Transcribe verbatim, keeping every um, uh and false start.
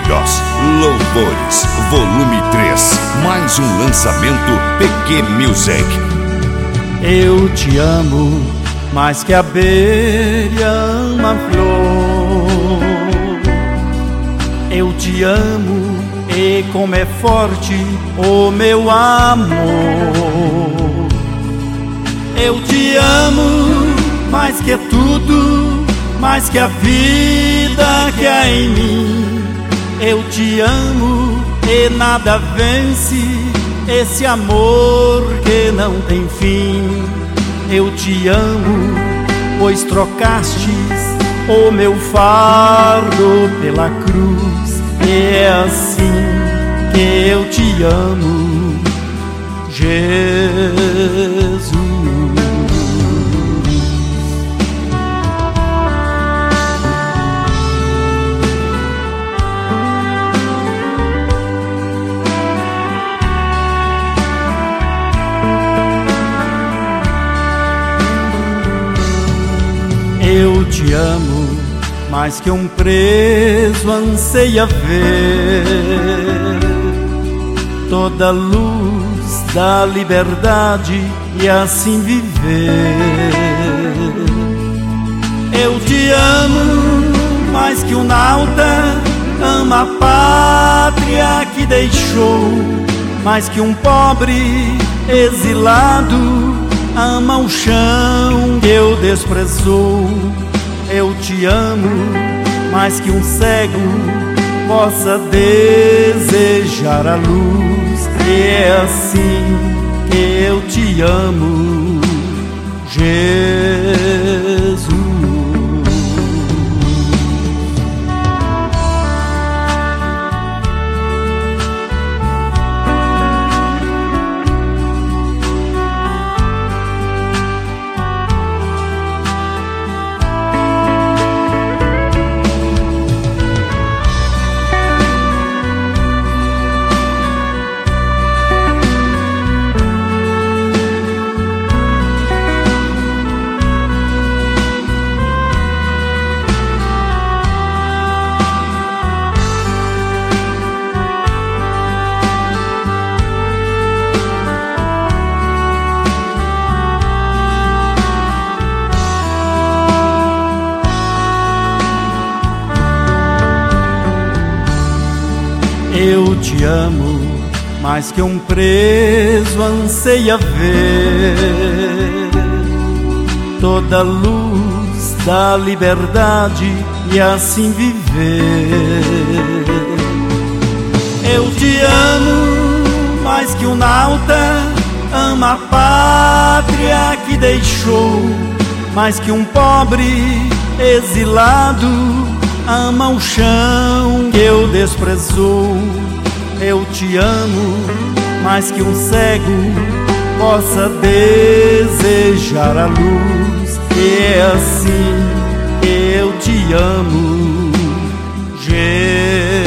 Filhos, Louvores, volume três, mais um lançamento P Q Music. Eu te amo mais que a abelha ama a flor. Eu te amo e como é forte o meu amor. Eu te amo mais que tudo, mais que a vida que há em mim. Eu te amo e nada vence esse amor que não tem fim. Eu te amo, pois trocastes o meu fardo pela cruz. E é assim que eu te amo, Jesus. Eu te amo mais que um preso anseia ver toda a luz da liberdade e assim viver. Eu te amo mais que um nauta ama a pátria que deixou, mais que um pobre exilado ama o chão que eu desprezou. Eu te amo mais que um cego possa desejar a luz. E é assim que eu te amo, Jesus. Eu te amo mais que um preso anseia ver toda a luz da liberdade e assim viver. Eu te amo mais que um nauta ama a pátria que deixou, mais que um pobre exilado ama o chão que eu desprezou. Eu te amo mais que um cego possa desejar a luz. E é assim que eu te amo, Jesus.